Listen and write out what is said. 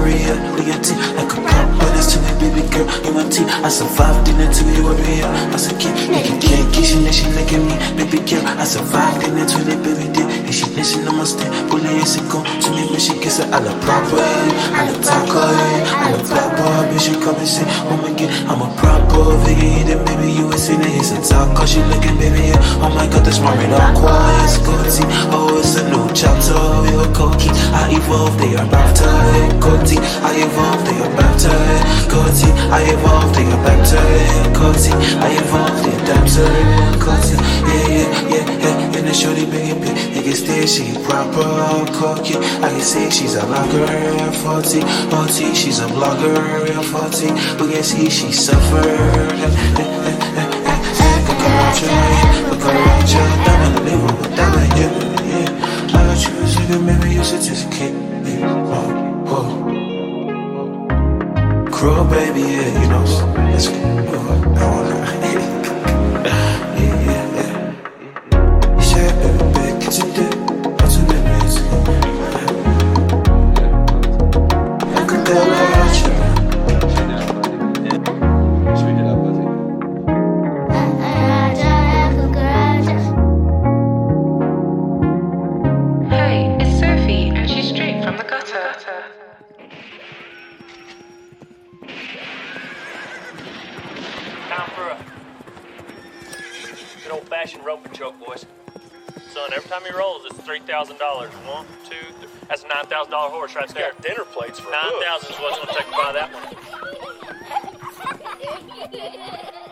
Maria, Leontine. Like a pop, but it's to me, baby girl, you my tea. I survived in it till you over here. I said, can't kiss you, then she look at me, baby girl. I survived in it till it, baby dear. And she listen on my stand, pull it, it's a go to me when she kiss her. I love proper, I love taco, I love proper. Bitch, she come and say, oh my god, I'm a proper vegan, then baby, you would say that it's a taco. She looking, baby, yeah. Oh my god, that's my radar quiet, it's goatee. Oh, it's a new chapter, we were cocky. I evolved, they are back to it, goatee. I evolved, they are back to it, goatee. I evolved, they are back to it, goatee. I evolved, they adapt to it, goatee. Yeah. And the shorty big bit, you can stay, she proper, cocky. I can say she's a blogger, 40, OT, she's a blogger, 40. But you see, she suffered. Diamond, yeah. I got you, so good, maybe you certificate. Crow, baby, yeah, you know, let's go. Hey, it's Sophie, and she's straight from the gutter. Time for a good old-fashioned rope and choke, boys. Son, every time he rolls, it's $3,000. 1, 2, 3. That's a $9,000 horse right there. Dinner plates for 9,000 is what's gonna take to buy that one.